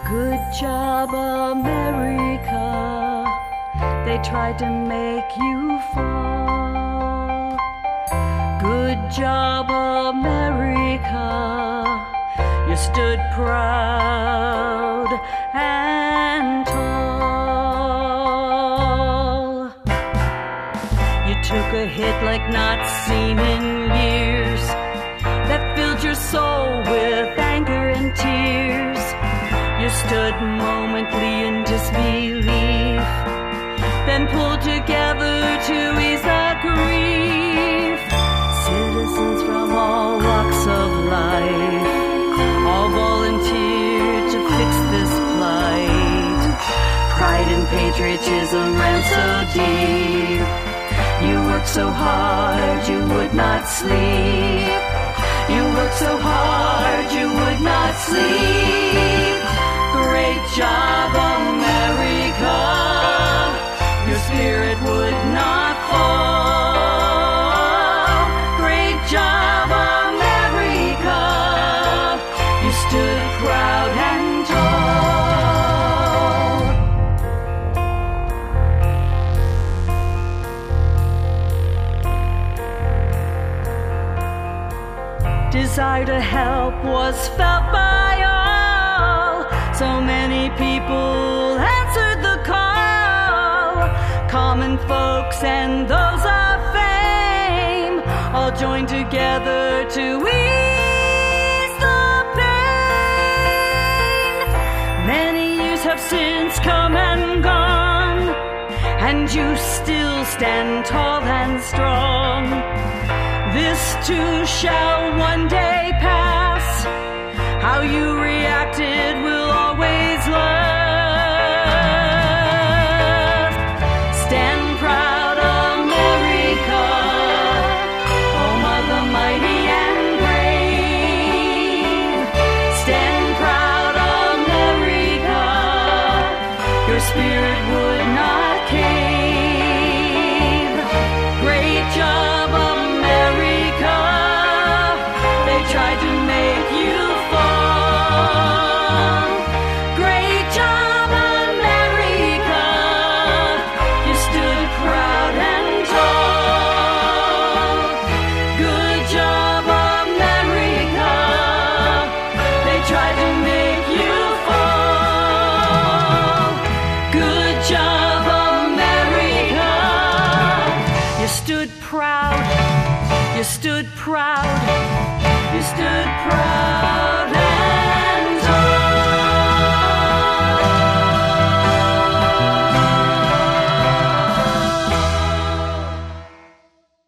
Good job, America. They tried to make you fall. Good job, America. You stood proud and tall. You took a hit like not seen in years, that filled your soul with anger and tears. You stood momently in disbelief, then pulled together to ease the grief. Citizens from all walks of life all volunteered to fix this plight. Pride and patriotism ran so deep. You worked so hard you would not sleep. You worked so hard you would not sleep. Great job, America. Your spirit would not fall. Great job, America. You stood proud and tall. Desire to help was felt by all. So many people answered the call. Common folks and those of fame all joined together to ease the pain. Many years have since come and gone, and you still stand tall and strong. This too shall one day pass. How you reacted will always last. Stand proud, America, home of the mighty and brave. Stand proud, America, your spirit would not cave. Great job, America. They tried to make you fall. Great job, America. You stood proud and tall. Good job, America. They tried to make you fall. Good job, America. You stood proud. You stood proud. You stood proud.